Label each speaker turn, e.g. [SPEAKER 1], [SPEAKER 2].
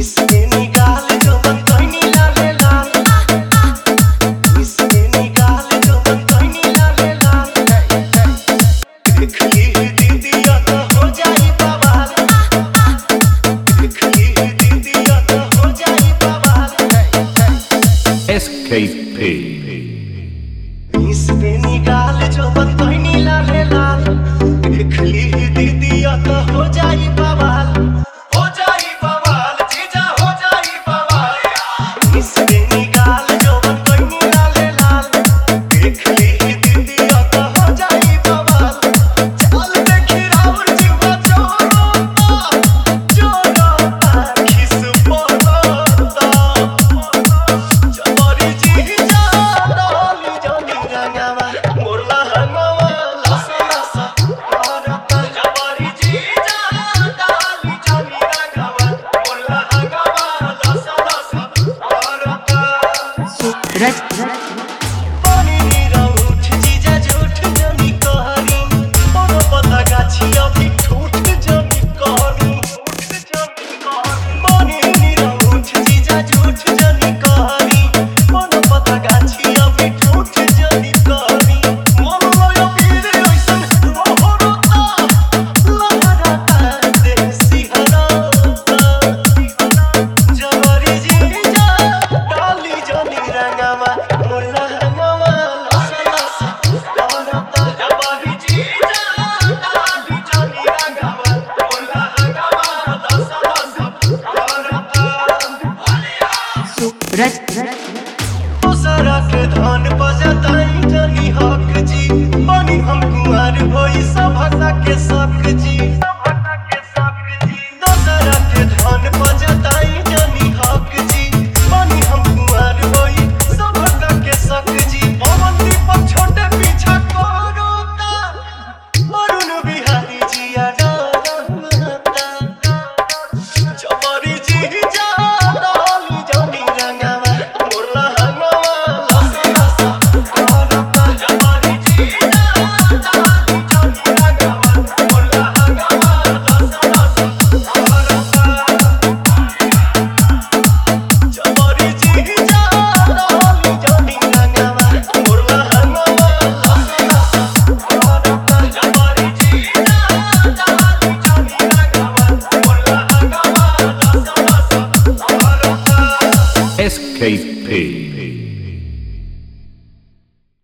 [SPEAKER 1] SKP
[SPEAKER 2] इसमें निकाल जो मन कहनी लाले लाल देख ली दीदिया तो हो जाई बवाल जीजा हो जाई बवाल इसमें निकाल जो मन कहनी लाले लाल देख ली दीदिया तो हो जाई बवाल चल देखी राउर जीवा जोरोता खिस पोरोता जबरी जीजा डाली जानी रंगावा मोरला हंगावा लसा लसा मारता जबरी जीजा डाली जानी रंगावा मोरला हंगावा लसा लसा मारता पानी नीरा उठ जीजा झूठ जनी कहरी और पता गाछी अभी ठूठ जनी कहरी पानी नीरा उठ जीजा झूठ जनी कहरी और पता गाछी अभी ठूठ जनी कहरी मोर लयो पीर ऐसन मोहरता लहराता देसी हराता जबरी जीजा डाली जानी रंगावा मोरला हंगावा लसा लसा मारता जबरी जीजा डाली जानी रंगावा मोरला हंगावा लसा लसा मारता
[SPEAKER 3] सूरज
[SPEAKER 2] दूसरा के धान